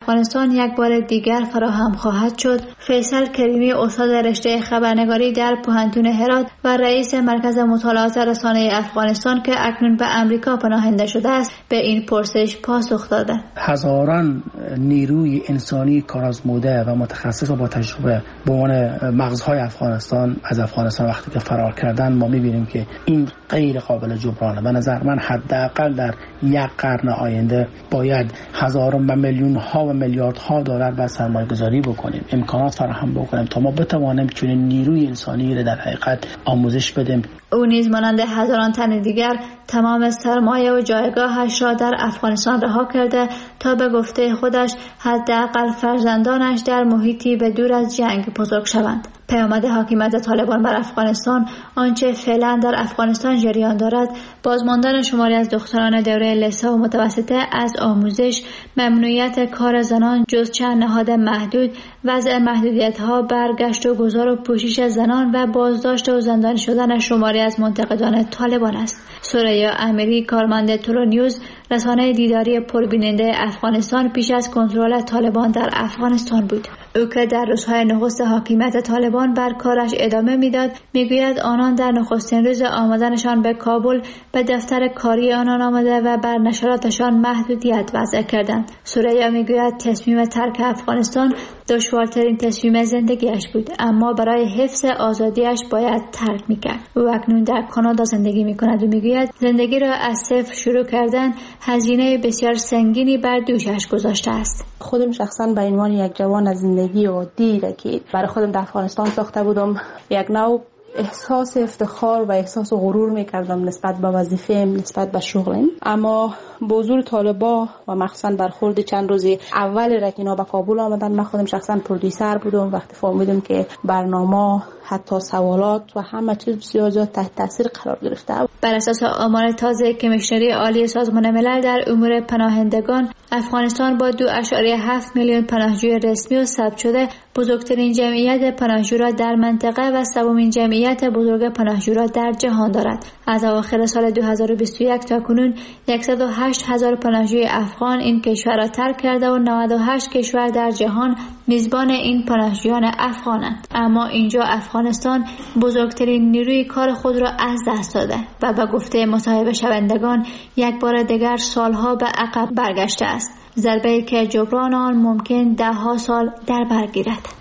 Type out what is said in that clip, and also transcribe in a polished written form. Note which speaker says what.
Speaker 1: افغانستان یک بار دیگر فراهم خواهد شد. فیصل کریمی استاد رشته خبرنگاری در پوهنتون هرات و رئیس مرکز مطالعات رسانه افغانستان که اکنون به امریکا پناهنده شده است به این پرسش پاسخ داده.
Speaker 2: هزاران نیروی انسانی کارآزموده و متخصص و با تجربه به عنوان مغزهای افغانستان از افغانستان وقتی که فرار کردن ما می‌بینیم که این غیر قابل جبرانه. به نظر من حداقل در یک قرن آینده باید هزاران و میلیون ها و میلیاردها دلار به سرمایه‌گذاری بکنیم، امکانات فراهم بکنیم تا ما بتوانیم چنین نیروی انسانی را در حقیقت آموزش بدیم.
Speaker 1: او نیز مانند هزاران تن دیگر تمام سرمایه و جایگاهش را در افغانستان رها کرده تا به گفته خودش حداقل فرزندانش در محیطی به دور از جنگ بزرگ شوند. پیامد حاکمیت طالبان بر افغانستان آنچه فعلا در افغانستان جریان دارد بازماندن شماری از دختران دوره لیسه و متوسطه از آموزش، ممنوعیت کار زنان جز چند نهاد محدود، وضع محدودیت‌ها بر گشت و گذار و پوشش زنان و بازداشت و زندانی شدن شماری از منتقدان طالبان است. ثریا امیری کارمند تورونیوز رسانه دیداری پربیننده افغانستان پیش از کنترل طالبان در افغانستان بود. او که در روزهای نخست حاکمیت طالبان بر کارش ادامه میداد میگوید آنان در نخستین روز آمدنشان به کابل به دفتر کاری آنان آمده و بر نشراتشان محدودیت وضع کردند. ثریا میگوید تصمیم ترک افغانستان دشوارترین تصمیم زندگیش بود، اما برای حفظ آزادیش باید ترک میکرد. او اکنون در کانادا زندگی میکند و میگوید زندگی را از صفر شروع کردن هزینه بسیار سنگینی بر دوشش گذاشته است.
Speaker 3: خودم شخصا به عنوان یک جوان از زندگی عادی که برای خودم در افغانستان ساخته بودم یک نوع احساس افتخار و احساس غرور میکردم نسبت به وظیفه‌ام، نسبت به شغلم. اما با حضور طالبا و مخصوصا برخورد چند روزی اول را که اینا به کابل آمدن، من خودم شخصا پرودیوسر بودم. وقتی فهمیدم که برنامه، حتی سوالات و همه چیز بسیار زیاد تحت تاثیر قرار گرفته.
Speaker 1: بر اساس آمار تازه کمیشنری عالی سازمان ملل در امور پناهندگان، افغانستان با 2.7 میلیون پناهجوی رسمی و ثبت شده بزرگترین جمعیت پناهجو را در منطقه و سومین جمعیت بزرگ پناهجو را در جهان دارد. از اواخر سال 2021 تا کنون 108,000 پناهجوی افغان این کشور را ترک کرده و 98 کشور در جهان میزبان این پناهجویان افغانند. اما اینجا افغانستان بزرگترین نیروی کار خود را از دست داده و به گفته مصاحبه شوندگان یک بار دیگر سالها به عقب برگشته است. ضربه‌ای که جبران آن ممکن 10 سال در بر گیرد.